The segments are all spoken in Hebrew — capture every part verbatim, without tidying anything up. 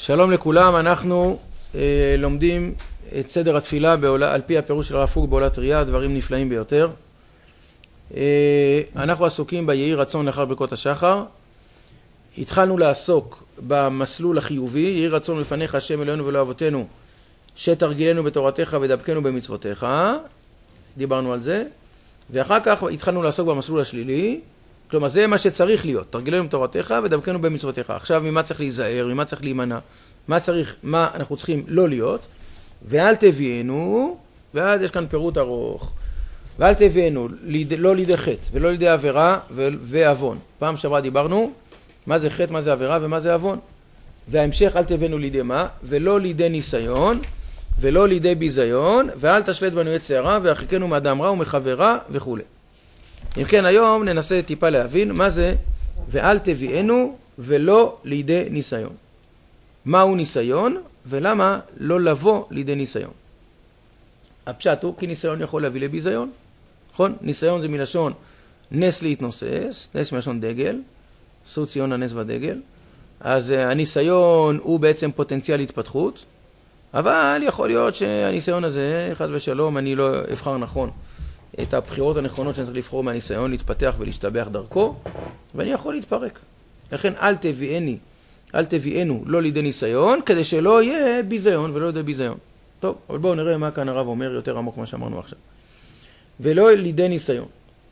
שלום לכולם, אנחנו אה, לומדים את סדר התפילה בעולה, על פי הפירוש של הרב פוק בעולת ראייה, דברים נפלאים ביותר. אה, אנחנו עסוקים ביהי רצון לאחר ברכות השחר. התחלנו לעסוק במסלול החיובי, יהי רצון לפניך השם אלוהינו ולא אבותינו, שתרגילנו בתורתך ודבקנו במצוותיך, דיברנו על זה, ואחר כך התחלנו לעסוק במסלול השלילי, כלומר זה מה שצריך להיות, תרגילנו בתורתך ודבקנו במצוותיך. עכשיו ממה צריך להיזהר, ממה צריך להימנע, מה צריך, מה אנחנו צריכים לא להיות, ואל תביאנו, ואז יש כאן פירוט ארוך, ואל תביאנו לא לידי חטא ולא לידי עבירה ועוון. פעם שעברה דיברנו מה זה חטא, מה זה עבירה ומה זה עוון. וההמשך אל תביאנו לידי מה, ולא לידי ניסיון ולא לידי ביזיון, ואל תשלט בנו יצר הרע והרחיקנו מאדם רע ומחברה וכו'. אם כן, היום ננסה טיפה להבין מה זה ואל תביאנו ולא לידי ניסיון. מהו ניסיון ולמה לא לבוא לידי ניסיון? הפשט הוא כי ניסיון יכול להביא לביזיון. נכון? ניסיון זה מלשון נס להתנוסס, נס מלשון דגל, שאו ציון הנס והדגל. אז הניסיון הוא בעצם פוטנציאל התפתחות, אבל יכול להיות שהניסיון הזה, חס ושלום, אני לא אבחר נכון את הבחירות הנכונות שאני צריך לבחור מהניסיון, להתפתח ולהשתבח דרכו, ואני יכול להתפרק. לכן אל תביאני, אל תביאנו לא לידי ניסיון, כדי שלא יהיה ביזיון ולא לידי ביזיון. טוב, אבל בואו נראה מה כאן הרב אומר יותר עמוק מה שאמרנו עכשיו. ולא לידי ניסיון.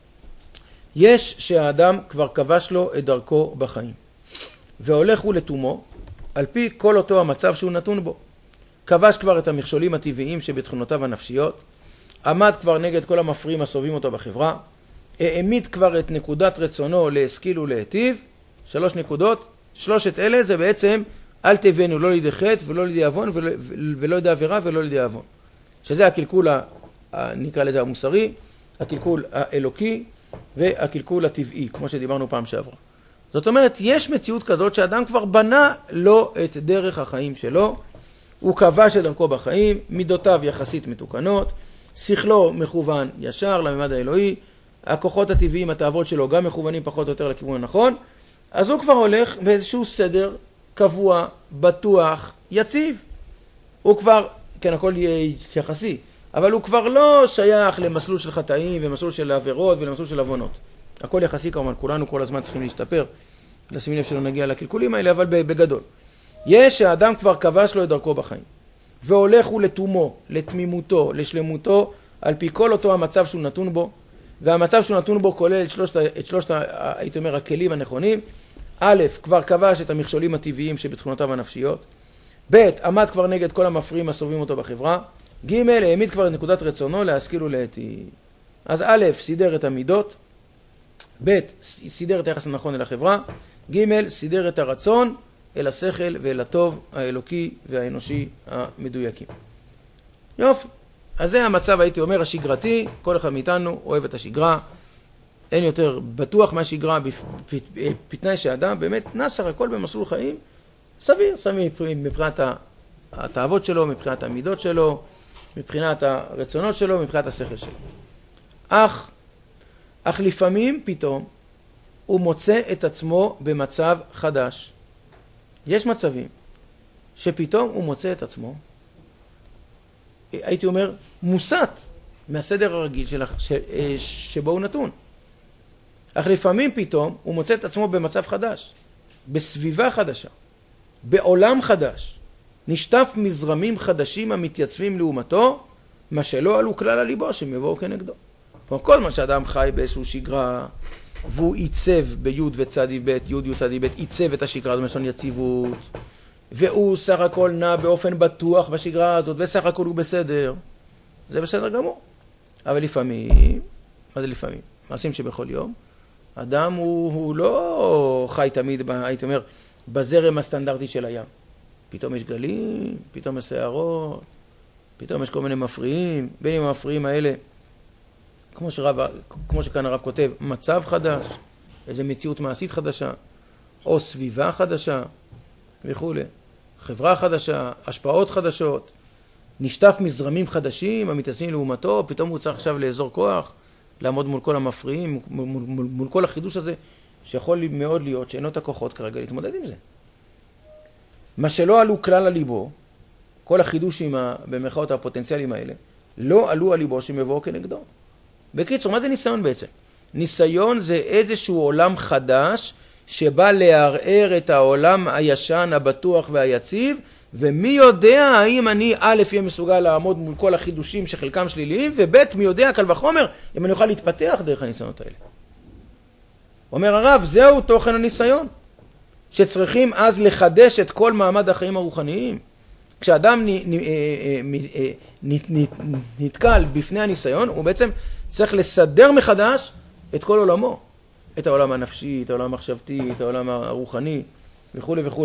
יש שהאדם כבר כבש לו את דרכו בחיים, והולך הוא לתומו, על פי כל אותו המצב שהוא נתון בו. כבש כבר את המכשולים הטבעיים שבתכונותיו הנפשיות, עמד כבר נגד כל המפריעים הסובבים אותו בחברה, העמיד כבר את נקודת רצונו להשכיל ולהיטיב, שלוש נקודות, שלושת אלה זה בעצם אל תביאנו לא לידי חטא ולא לידי עוון ולא, ולא לידי עבירה ולא לידי עוון. שזה הקלקול, נקרא לזה המוסרי, הקלקול האלוקי והקלקול הטבעי, כמו שדיברנו פעם שעברה. זאת אומרת, יש מציאות כזאת שאדם כבר בנה לו את דרך החיים שלו, הוא כבש את דרכו בחיים, מידותיו יחסית מתוקנות, שכלו מכוון ישר לממד האלוהי, הכוחות הטבעיים, התאוות שלו גם מכוונים פחות או יותר לכיוון הנכון, אז הוא כבר הולך באיזשהו סדר קבוע, בטוח, יציב. הוא כבר, כן, הכל יחסי, אבל הוא כבר לא שייך למסלול של חטאים ומסלול של עבירות ולמסלול של עוונות. הכל יחסי כמובן, כולנו כל הזמן צריכים להשתפר, לשים לב שלא נגיע לקלקולים האלה, אבל בגדול. יש שהאדם כבר כבש לו את דרכו בחיים, והולך הוא לתומו, לתמימותו, לשלמותו, על פי כל אותו המצב שהוא נתון בו, והמצב שהוא נתון בו כולל את שלושת, את שלושת הייתי אומר, הכלים הנכונים. א', כבר כבש את המכשולים הטבעיים שבתכונותיו הנפשיות. ב', עמד כבר נגד כל המפריעים הסובבים אותו בחברה. ג', העמיד כבר את נקודת רצונו להשכיל ולהיטיב. אז א', סידר את המידות. ב', סידר את היחס הנכון אל החברה. ג', סידר את הרצון אל השכל ואל הטוב האלוקי והאנושי המדויקים. יופי. אז זה המצב, הייתי אומר, השגרתי. כל אחד מאיתנו אוהב את השגרה. אין יותר בטוח מהשגרה, בתנאי שאדם באמת נסר הכל במסלול חיים סביר, סביר מבחינת התאוות שלו, מבחינת המידות שלו, מבחינת הרצונות שלו, מבחינת השכל שלו. אך, אך לפעמים פתאום הוא מוצא את עצמו במצב חדש. יש מצבים שפתאום הוא מוצא את עצמו, הייתי אומר, מוסת מהסדר הרגיל של, ש, שבו הוא נתון. אך לפעמים פתאום הוא מוצא את עצמו במצב חדש, בסביבה חדשה, בעולם חדש, נשטף מזרמים חדשים המתייצבים לעומתו, מה שלא עלו כלל על ליבו שהם יבואו כנגדו. כל מה שאדם חי באיזשהו שגרה, והוא עיצב ביוד וצדי בית, יוד יוד צדי בית, עיצב את השגרה, זאת אומרת יציבות, והוא סך הכל נע באופן בטוח בשגרה הזאת, וסך הכל הוא בסדר, זה בסדר גמור. אבל לפעמים, מה זה לפעמים? מעשים שבכל יום, אדם הוא, הוא לא חי תמיד, הייתי אומר, בזרם הסטנדרטי של הים. פתאום יש גלים, פתאום יש שערות, פתאום יש כל מיני מפריעים, בין אם המפריעים האלה, כמו, שרב, כמו שכאן הרב כותב, מצב חדש, איזו מציאות מעשית חדשה, או סביבה חדשה, וכו'. חברה חדשה, השפעות חדשות, נשטף מזרמים חדשים, המתייצבים לעומתו, פתאום הוא צריך עכשיו לאזור כוח, לעמוד מול כל המפריעים, מול, מול, מול כל החידוש הזה, שיכול מאוד להיות שאין לו את הכוחות כרגע להתמודד עם זה. מה שלא עלו כלל על ליבו, כל החידושים במרכאות הפוטנציאליים האלה, לא עלו על ליבו שמבואו כנגדו. בקיצור, מה זה ניסיון בעצם? ניסיון זה איזשהו עולם חדש שבא לערער את העולם הישן, הבטוח והיציב, ומי יודע האם אני א' יהיה מסוגל לעמוד מול כל החידושים שחלקם שליליים, וב' מי יודע קל וחומר אם אני אוכל להתפתח דרך הניסיונות האלה. אומר הרב, זהו תוכן הניסיון, שצריכים אז לחדש את כל מעמד החיים הרוחניים. כשאדם נתקל בפני הניסיון, הוא בעצם צריך לסדר מחדש את כל עולמו. את העולם הנפשי, את העולם המחשבתי, את העולם הרוחני, וכו' וכו'.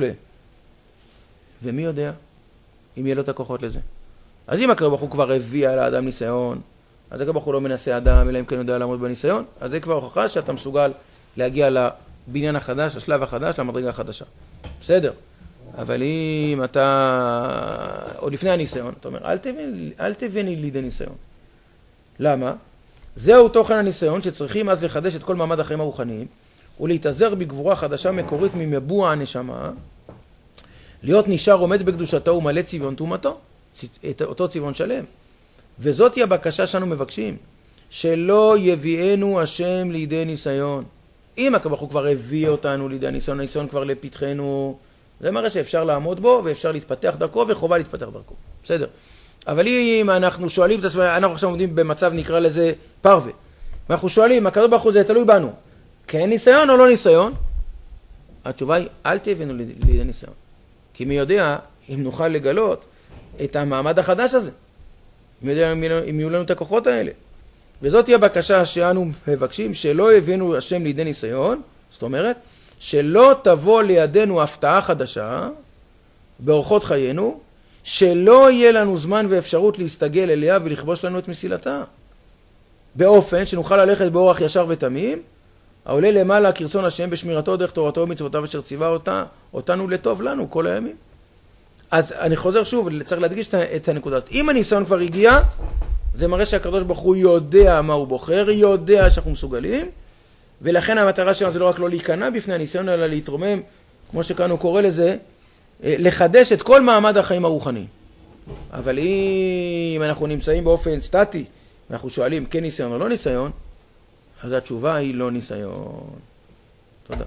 ומי יודע אם יהיה לו את הכוחות לזה? אז אם הקדוש ברוך הוא כבר הביא על האדם ניסיון, אז הקדוש ברוך הוא לא מנסה אדם, אלא אם כן יודע לעמוד בניסיון, אז זה כבר הוכחה שאתה מסוגל להגיע לבניין החדש, לשלב החדש, למדרגה החדשה. בסדר. אבל אם אתה, עוד לפני הניסיון, אתה אומר, אל תבני, אל תבני לידי ניסיון. למה? זהו תוכן הניסיון שצריכים אז לחדש את כל מעמד החיים הרוחניים, ולהתעזר בגבורה חדשה מקורית ממבוע הנשמה, להיות נשאר עומד בקדושתו ומלא צביון תומתו, את אותו צביון שלם. וזאת היא הבקשה שאנו מבקשים, שלא יביאנו השם לידי ניסיון. אם הקדוש הוא כבר הביא אותנו לידי הניסיון, הניסיון כבר לפתחנו, זה מראה שאפשר לעמוד בו ואפשר להתפתח דרכו וחובה להתפתח דרכו. בסדר. אבל אם אנחנו שואלים את עצמנו, אנחנו עכשיו עומדים במצב נקרא לזה פרווה. ואנחנו שואלים, הקדוש ברוך הוא זה תלוי בנו. כן ניסיון או לא ניסיון? התשובה היא, אל תביאנו לידי ניסיון. כי מי יודע אם נוכל לגלות את המעמד החדש הזה. מי יודע אם יהיו לנו את הכוחות האלה. וזאת היא הבקשה שאנו מבקשים, שלא הבאנו השם לידי ניסיון, זאת אומרת, שלא תבוא לידינו הפתעה חדשה באורחות חיינו, שלא יהיה לנו זמן ואפשרות להסתגל אליה ולכבוש לנו את מסילתה. באופן שנוכל ללכת באורח ישר ותמים, העולה למעלה כרצון השם בשמירתו דרך תורתו ומצוותיו אשר ציווה אותה, אותנו לטוב לנו כל הימים. אז אני חוזר שוב, צריך להדגיש את הנקודות. אם הניסיון כבר הגיע, זה מראה שהקדוש ברוך הוא יודע מה הוא בוחר, יודע שאנחנו מסוגלים, ולכן המטרה שלנו זה לא רק לא להיכנע בפני הניסיון, אלא להתרומם, כמו שכאן הוא קורא לזה, לחדש את כל מעמד החיים הרוחני. אבל אם אנחנו נמצאים באופן סטטי, ואנחנו שואלים כן ניסיון או לא ניסיון, אז התשובה היא לא ניסיון. תודה.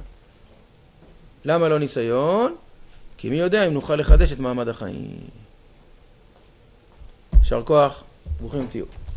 למה לא ניסיון? כי מי יודע אם נוכל לחדש את מעמד החיים. יישר כוח, ברוכים תהיו.